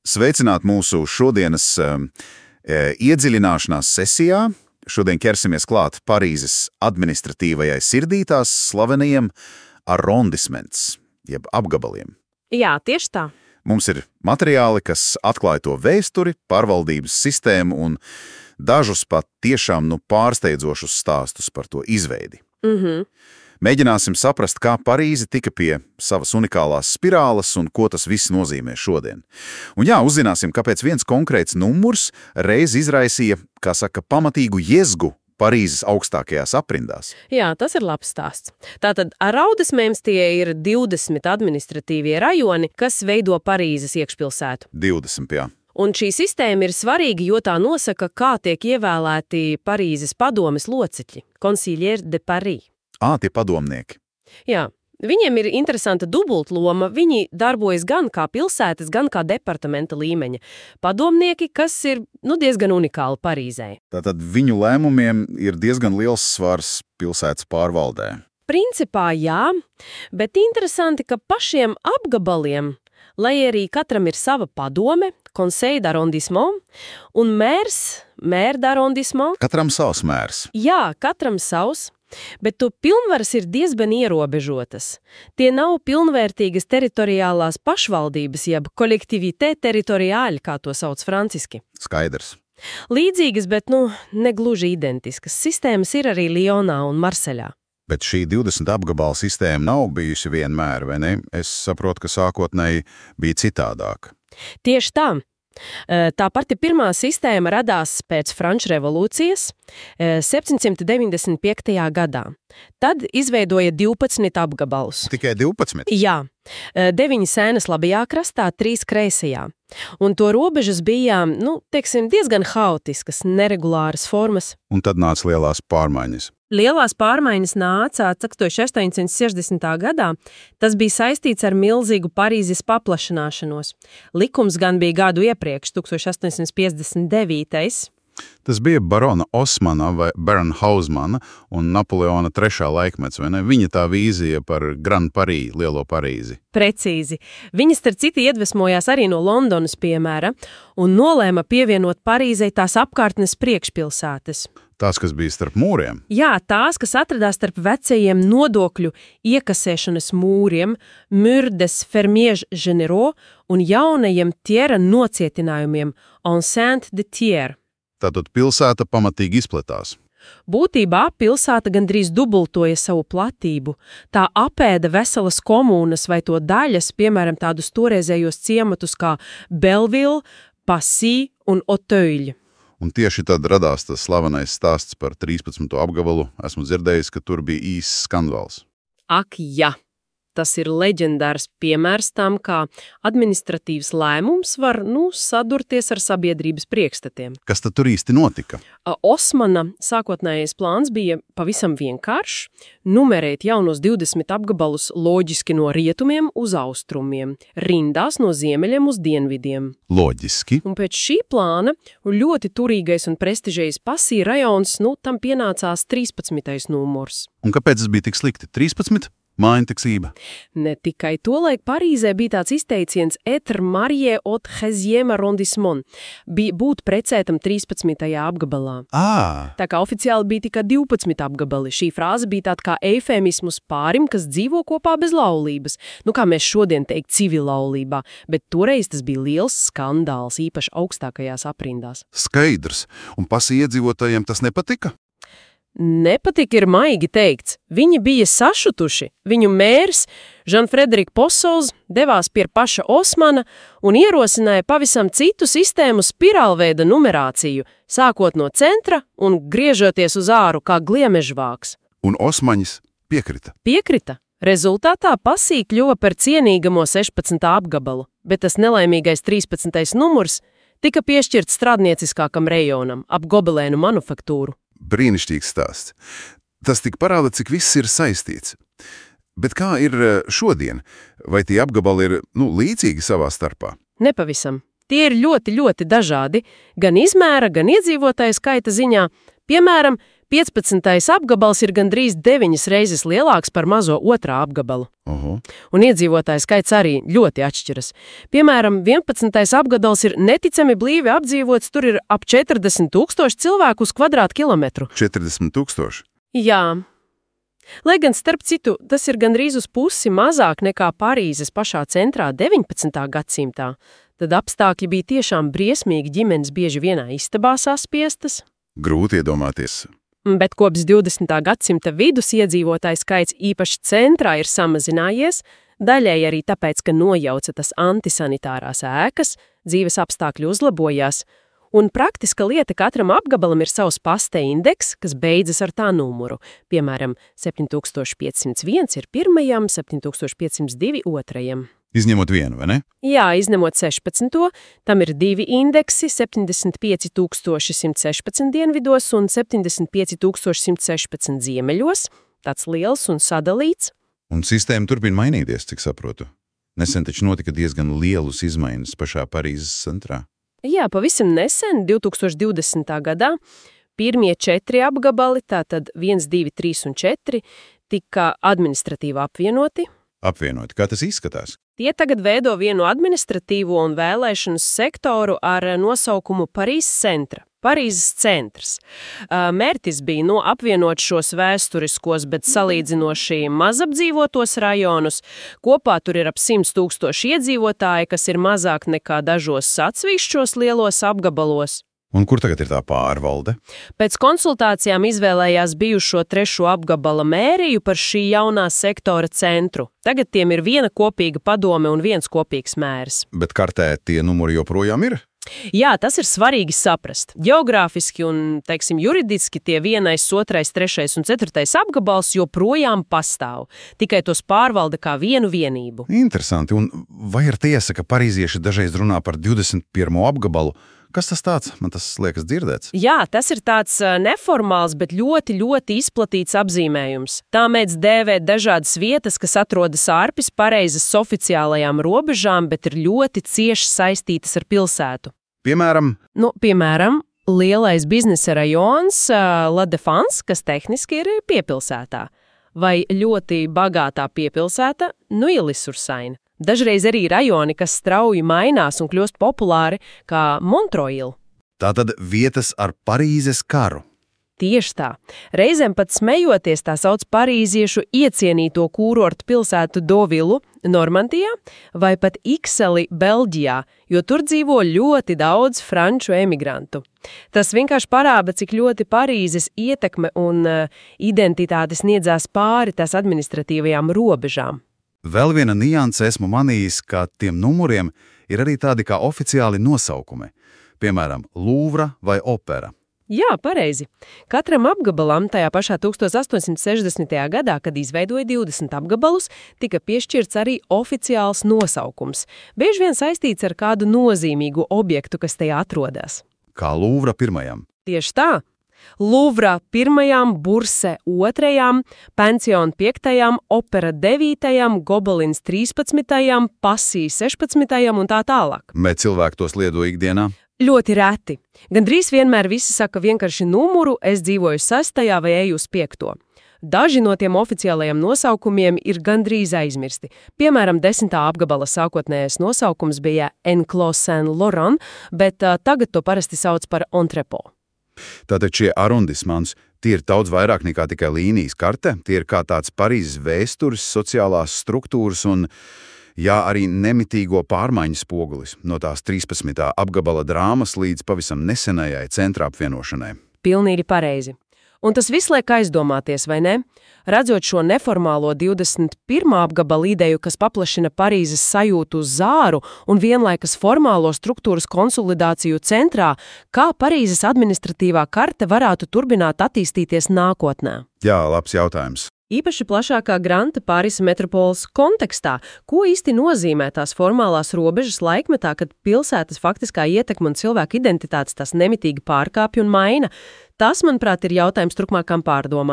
Sveicināt mūsu šodienas iedziļināšanās sesijā. Šodien ķersimies klāt Parīzes administratīvajai sirdī tās slavenajiem arrondissements, jeb apgabaliem. Jā, tieši tā. Mums ir materiāli, kas atklāja to vēsturi, pārvaldības sistēmu un dažus pat tiešām pārsteidzošus stāstus par to izveidi. Mēģināsim saprast, kā Parīze tika pie savas unikālās spirāles un ko tas viss nozīmē šodien. Un jā, uzzināsim, kāpēc viens konkrēts numurs reiz izraisīja, kā saka, pamatīgu jezgu Parīzes augstākajās aprindās. Jā, tas ir labs stāsts. Tātad arrondissements tie ir 20 administratīvie rajoni, kas veido Parīzes iekšpilsētu. 20, jā. Un šī sistēma ir svarīga, jo tā nosaka, kā tiek ievēlēti Parīzes padomes locekļi, Consigliere de Paris. Tie padomnieki. Jā, viņiem ir interesanta dubultloma, viņi darbojas gan kā pilsētas, gan kā departamenta līmeņa padomnieki, kas ir diezgan unikāli Parīzē. Tātad viņu lēmumiem ir diezgan liels svars pilsētas pārvaldē. Principā jā, bet interesanti, ka pašiem apgabaliem, lai arī katram ir sava padome, Conseil d'arrondissement, un maire d'arrondissement. Katram savs mērs. Jā, katram savs. Bet to pilnvaras ir diezgan ierobežotas. Tie nav pilnvērtīgas teritoriālās pašvaldības, jeb collectivité territoriale, kā to sauc franciski. Skaidrs. Līdzīgas, bet negluži identiskas. Sistēmas ir arī Lionā un Marseļā. Bet šī 20 apgabala sistēma nav bijusi vienmēr, vai ne? Es saprotu, ka sākotnēji bija citādāk. Tieši tā. Tā pati pirmā sistēma radās pēc Franču revolūcijas 795. gadā. Tad izveidoja 12 apgabalus. Tikai 12? Jā, 9 sēnas labajā krastā, 3 kreisajā. Un to robežas bija, diezgan haotiskas, neregulāras formas. Un tad nāca lielās pārmaiņas. Lielās pārmaiņas nāca 1860. gadā. Tas bija saistīts ar milzīgu Parīzes paplašanāšanos. Likums gan bija gadu iepriekš, 1859. Tas bija barona Osmana vai barona Hausmana un Napoleona III laikmets, vai ne? Viņa tā vīzija par Grand Paris, lielo Parīzi. Precīzi. Viņa starp citu iedvesmojās arī no Londonas piemēra un nolēma pievienot Parīzei tās apkārtnes priekšpilsētas. Tās, kas bija starp mūriem? Jā, tās, kas atradās starp vecajiem nodokļu iekasēšanas mūriem, Mur des Fermiers Généraux un jaunajiem Thiers nocietinājumiem, Enceinte de Thiers. Tātad pilsēta pamatīgi izplatās. Būtībā pilsēta gandrīz dubultoja savu platību. Tā apēda veselas komūnas vai to daļas, piemēram, tādus toreizējos ciematus kā Belleville, Passy un Auteuil. Un tieši tad radās tas slavenais stāsts par 13. apgabalu. Esmu dzirdējis, ka tur bija īsts skandāls. Ak, jā! Tas ir leģendārs piemērs tam, kā administratīvs lēmums var, sadurties ar sabiedrības priekšstatiem. Kas tad tur īsti notika? Osmana sākotnējais plāns bija pavisam vienkāršs – numerēt jaunos 20 apgabalus loģiski no rietumiem uz austrumiem, rindās no ziemeļiem uz dienvidiem. Loģiski. Un pēc šī plāna ļoti turīgais un prestižais Passy rajons, tam pienācās 13. numurs. Un kāpēc tas bija tik slikti? 13? Mājiņtiksība. Ne tikai tolaik Parīzē bija tāds izteiciens être marié au 13e arrondissement, būt precētam 13. apgabalā. Tā kā oficiāli bija tikai 12 apgabali, šī frāze bija tāda kā eifēmismus pārim, kas dzīvo kopā bez laulības. Kā mēs šodien teikt civilaulībā, bet toreiz tas bija liels skandāls, īpaši augstākajās aprindās. Skaidrs. Un Passy iedzīvotājiem tas nepatika? Nepatika ir maigi teikts. Viņi bija sašutuši. Viņu mērs, Jean-Frédéric Possols, devās pie paša Osmana un ierosināja pavisam citu sistēmu spirālveida numerāciju, sākot no centra un griežoties uz āru kā gliemežvāks. Un Osmaņas piekrita? Piekrita. Rezultātā Passy kļuva par cienīgamo 16. apgabalu, bet tas nelaimīgais 13. numurs tika piešķirts strādnieciskākam rejonam ap gobelēnu manufaktūru. Brīnišķīgs stāsts. Tas tik parāda, cik viss ir saistīts. Bet kā ir šodien? Vai tie apgabali ir, līdzīgi savā starpā? Nepavisam. Tie ir ļoti, ļoti dažādi, gan izmēra, gan iedzīvotāju skaita ziņā. Piemēram, 15. apgabals ir gandrīz 9 reizes lielāks par mazo otrā apgabalu. Un iedzīvotāju skaits arī ļoti atšķiras. Piemēram, 11. apgabals ir neticami blīvi apdzīvots, tur ir ap 40 000 cilvēku uz kvadrātkilometru. 40 000? Jā. Lai gan, starp citu, tas ir gandrīz uz pusi mazāk nekā Parīzes pašā centrā 19. gadsimtā, tad apstākļi bija tiešām briesmīgi, ģimenes bieži vienā istabā saspiestas. Grūti iedomāties. Bet kopš 20. gadsimta vidus iedzīvotāju skaits īpaši centrā ir samazinājies, daļēji arī tāpēc, ka nojauca tas antisanitārās ēkas, dzīves apstākļi uzlabojās, un praktiska lieta katram apgabalam ir savs paste indeks, kas beidzas ar tā numuru. Piemēram, 7501 ir pirmajam, 7502 otrajam. Izņemot vienu, vai ne? Jā, izņemot 16. Tam ir 2 indeksi, 75,116 dienvidos un 75,116 ziemeļos. Tāds liels un sadalīts. Un sistēma turpina mainīties, cik saprotu. Nesen taču notika diezgan lielus izmaiņas pašā Parīzes centrā. Jā, pavisam nesen, 2020. gadā, pirmie 4 apgabali, tātad 1, 2, 3 un 4, tika administratīvi apvienoti. Apvienoti, kā tas izskatās? Tie tagad veido vienu administratīvo un vēlēšanu sektoru ar nosaukumu Parīzes centra, Parīzes centrs. Mērķis bija apvienot šos vēsturiskos, bet salīdzinoši mazapdzīvotos rajonus. Kopā tur ir ap 100 000 iedzīvotāji, kas ir mazāk nekā dažos atsevišķos lielos apgabalos. Un kur tagad ir tā pārvalde? Pēc konsultācijām izvēlējās bijušo 3. apgabala mēriju par šī jaunā sektora centru. Tagad tiem ir viena kopīga padome un viens kopīgs mērs. Bet kartē tie numuri joprojām ir? Jā, tas ir svarīgi saprast. Geogrāfiski un, juridiski tie 1., 2., 3. un 4. apgabals joprojām pastāv. Tikai tos pārvalda kā vienu vienību. Interesanti. Un vai ir tiesa, ka parīzieši dažreiz runā par 21. apgabalu? Kas tas tāds? Man tas liekas dzirdēts. Jā, tas ir tāds neformāls, bet ļoti, ļoti izplatīts apzīmējums. Tā mēdz dēvēt dažādas vietas, kas atrodas ārpus Parīzes oficiālajām robežām, bet ir ļoti cieši saistītas ar pilsētu. Piemēram? Piemēram, lielais biznesa rajons La Défense, kas tehniski ir piepilsētā. Vai ļoti bagātā piepilsēta Neuilly-sur-Seine. Dažreiz arī rajoni, kas strauji mainās un kļūst populāri, kā Montreuil. Tātad vietas ar Parīzes karu. Tieši tā. Reizēm pat smejoties tā sauc parīziešu iecienīto kūrortu pilsētu Deauville, Normandijā, vai pat Ixelles, Beļģijā, jo tur dzīvo ļoti daudz franču emigrantu. Tas vienkārši parāda, cik ļoti Parīzes ietekme un identitāte sniedzās pāri tās administratīvajām robežām. Vēl viena nianse esmu manījis, ka tiem numuriem ir arī tādi kā oficiāli nosaukumi, piemēram, Louvre vai opera. Jā, pareizi. Katram apgabalam tajā pašā 1860. gadā, kad izveidoja 20 apgabalus, tika piešķirts arī oficiāls nosaukums, bieži vien saistīts ar kādu nozīmīgu objektu, kas tajā atrodas. Kā Louvre pirmajam. Tieši tā. Louvre 1., Burse 2., Pension 5., Opera 9., Gobelins 13., Passy 16. un tā tālāk. Bet cilvēki tos lieto ikdienā? Ļoti reti. Gandrīz vienmēr visi saka vienkārši numuru, es dzīvoju 6. vai eju uz 5. Daži no tiem oficiālajiem nosaukumiem ir gandrīz aizmirsti. Piemēram, 10. apgabala sākotnējais nosaukums bija Enclos Saint-Laurent, bet tagad to parasti sauc par Entrepot. Tātad šie arrondissements, tie ir daudz vairāk nekā tikai līnijas karte, tie ir kā tāds Parīzes vēstures, sociālās struktūras un, jā, arī nemitīgo pārmaiņu spogulis no tās 13. apgabala drāmas līdz pavisam nesenajai centra apvienošanai. Pilnīgi pareizi. Un tas viss liek aizdomāties, vai ne? Redzot šo neformālo 21. apgabala ideju, kas paplašina Parīzes sajūtu uz zāru un vienlaikus formālo struktūras konsolidāciju centrā, kā Parīzes administratīvā karte varētu turpināt attīstīties nākotnē? Jā, labs jautājums. Īpaši plašākā granta Parīzes metropoles kontekstā, ko īsti nozīmē tās formālās robežas laikmetā, kad pilsētas faktiskā ietekme un cilvēku identitātes tās nemitīgi pārkāpj un maina. Tas, manuprāt, ir jautājums turpmākām pārdomām.